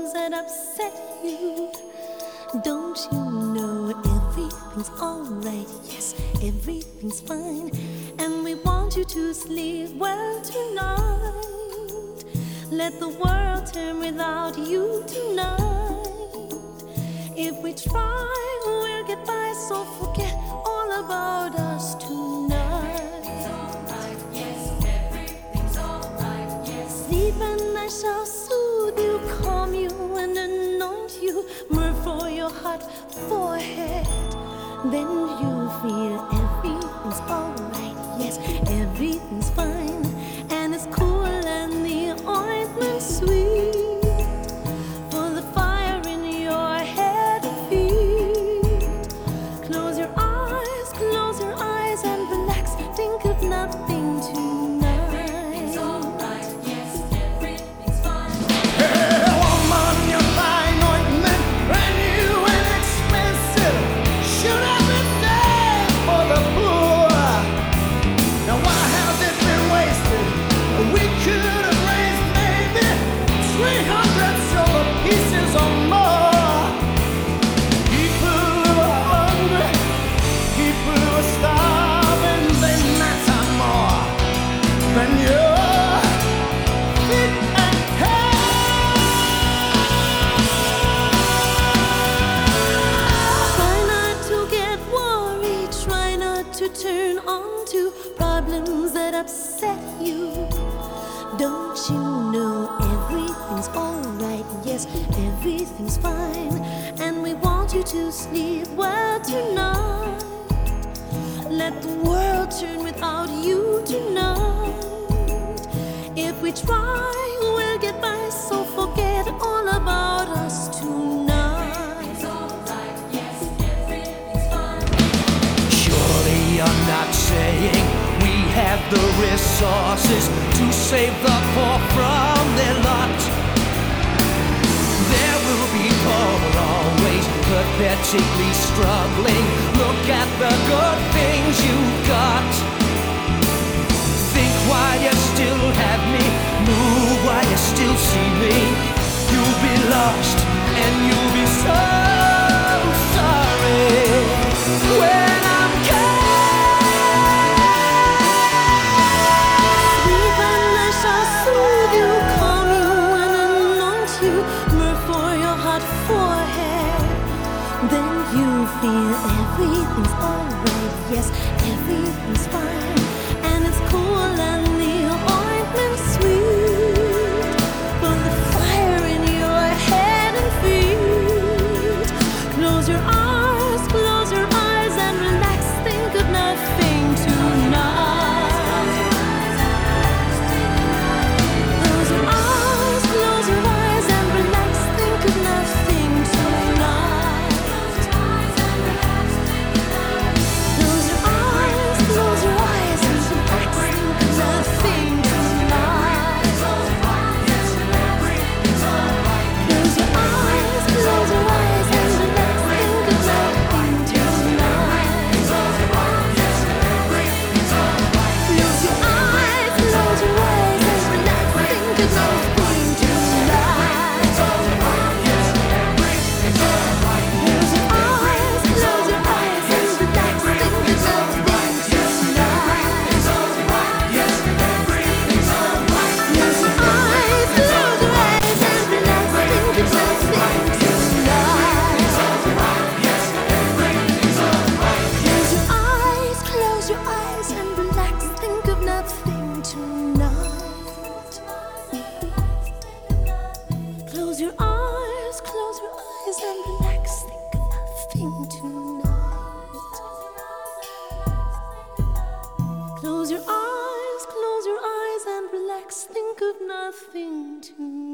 problems that upset you. Don't you know everything's alright? Yes, everything's fine. And we want you to sleep well tonight. Let the world turn without you tonight. If we try, we'll get by, so forget all about us tonight. Everything's alright, yes, everything's alright, yes. Sleep and I shall soothe you, calm you and anoint you, myrrh for your hot forehead. Then you feel everything's alright, yes, everything's fine. And it's cool and the ointment's sweet. For the fire in your head and feet. Close your eyes and relax. Think of nothing tonight. Everything's alright, yes, everything's fine. Hey, woman, you buy an ointment, brand new and expensive. Should have been saved for the poor. Now why has it been wasted? We could have raised maybe 300 silver pieces or more. People who are hungry, people who are starving, they matter more than your feet and Try not to get worried, try not to turn on to problems that upset you. Don't you know everything's alright? Yes, everything's fine. And we want you to sleep well tonight. Let the world turn without you tonight. If we try, we'll get by, so forget all about us tonight. Everything's alright, yes, everything's fine. Surely you're not saying we have the resources to save the poor from their lot. There will be poor always, pathetically struggling. Look at the good things you've got. Think while you still have me, move while you still see me. You'll be lost and you'll be so sorry when I'm Sleep and I shall soothe you, calm you and anoint you, myrrh for your hot forehead. Then you feel everything's alright, yes, everything's fine. And it's cool and the ointment's sweet. For the fire in your head and feet. Close your eyes and relax. Think of nothing tonight. Close your eyes and relax. Think of nothing tonight. Close your eyes and relax. Think of nothing tonight. Close your eyes and relax. Think of nothing tonight. Close your eyes and relax. Think of nothing tonight. Close your eyes and relax. Think of nothing tonight. Close your eyes, close your eyes and relax. Think of nothing tonight. Close your eyes and relax. Think of nothing tonight. Close your eyes and relax. Think of nothing tonight. Close your eyes and relax. Think of nothing tonight.